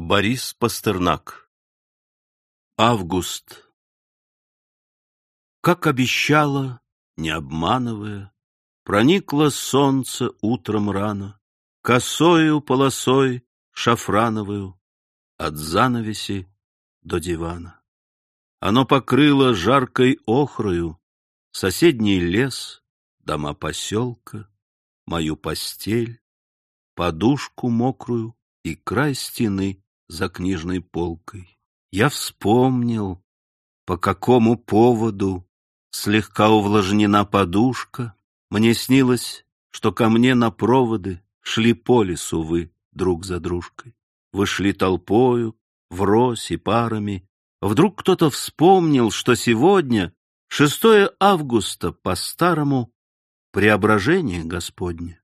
Борис Пастернак. Август. Как обещала, не обманывая, проникло солнце утром рано, косою полосой шафрановую от занавеси до дивана. Оно покрыло жаркой охрою соседний лес, дома поселка, мою постель, подушку мокрую и край стены за книжной полкой. Я вспомнил, по какому поводу слегка увлажнена подушка. Мне снилось, что ко мне на проводы шли по лесу вы друг за дружкой. Вы шли толпою, врозь и парами. Вдруг кто-то вспомнил, что сегодня 6 августа по-старому Преображение Господне.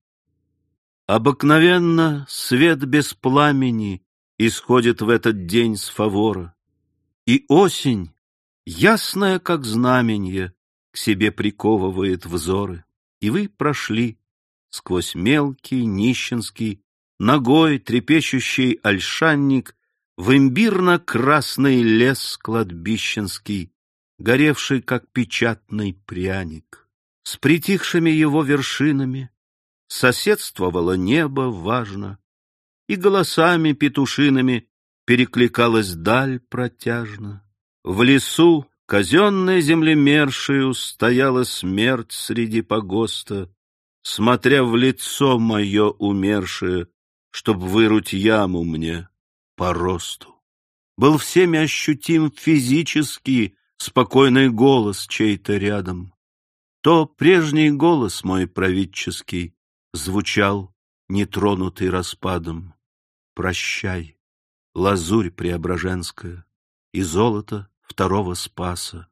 Обыкновенно свет без пламени исходит в этот день с фавора, и осень, ясная как знаменье, к себе приковывает взоры. И вы прошли сквозь мелкий, нищенский, ногой трепещущий ольшанник в имбирно-красный лес кладбищенский, горевший, как печатный пряник. С притихшими его вершинами соседствовало небо важно, и голосами петушиными перекликалась даль протяжно. В лесу казенной землемершею стояла смерть среди погоста, смотря в лицо мое умершее, чтоб выруть яму мне по росту. Был всеми ощутим физически спокойный голос чей-то рядом. То прежний голос мой праведческий звучал, нетронутый распадом. Прощай, лазурь преображенская и золото второго Спаса.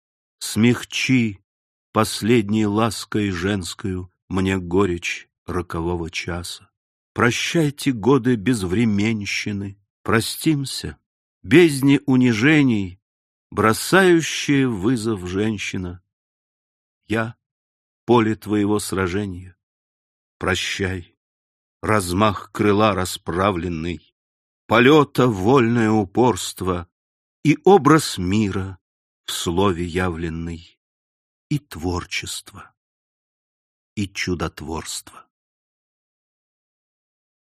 Смягчи последней лаской женскою мне горечь рокового часа. Прощайте годы безвременщины, простимся, бездне унижений, бросающая вызов женщина. Я — поле твоего сражения. Прощай, размах крыла расправленный, полета вольное упорство и образ мира в слове явленный, и творчество, и чудотворство.